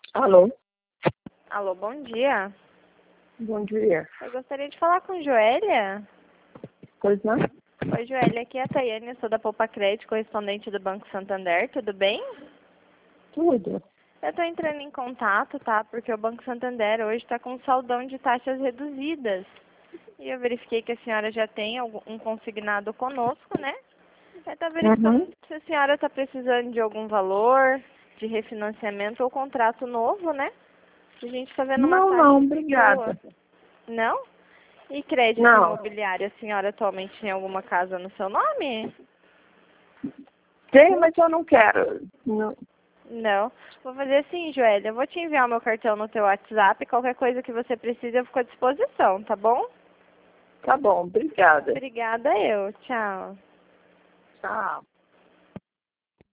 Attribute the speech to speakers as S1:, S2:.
S1: Alô,
S2: Alô, bom dia.
S1: bom dia.
S2: Eu gostaria de falar com Joélia.
S1: Pois não?
S2: Oi, Joélia, aqui é a Tayane, eu sou da Poupa Crédito, correspondente do Banco Santander, tudo bem?
S1: Tudo.
S2: Eu estou entrando em contato, tá? Porque o Banco Santander hoje está com um saldão de taxas reduzidas. E eu verifiquei que a senhora já tem um consignado conosco, né? Eu estou verificando
S1: Uhum.
S2: se a senhora está precisando de algum valor, de refinanciamento ou contrato novo, né? A gente está vendo uma
S1: Não,
S2: taxa boa.
S1: obrigada.
S2: Não? E crédito
S1: Não.
S2: imobiliário, a senhora atualmente tem alguma casa no seu nome?
S1: Tem, mas eu não quero. Não.
S2: Não. Vou fazer assim, Joélia, eu vou te enviar o meu cartão no teu WhatsApp, qualquer coisa que você precise eu fico à disposição, tá bom?
S1: Tá bom, obrigada.
S2: Obrigada eu, tchau.
S1: Tchau.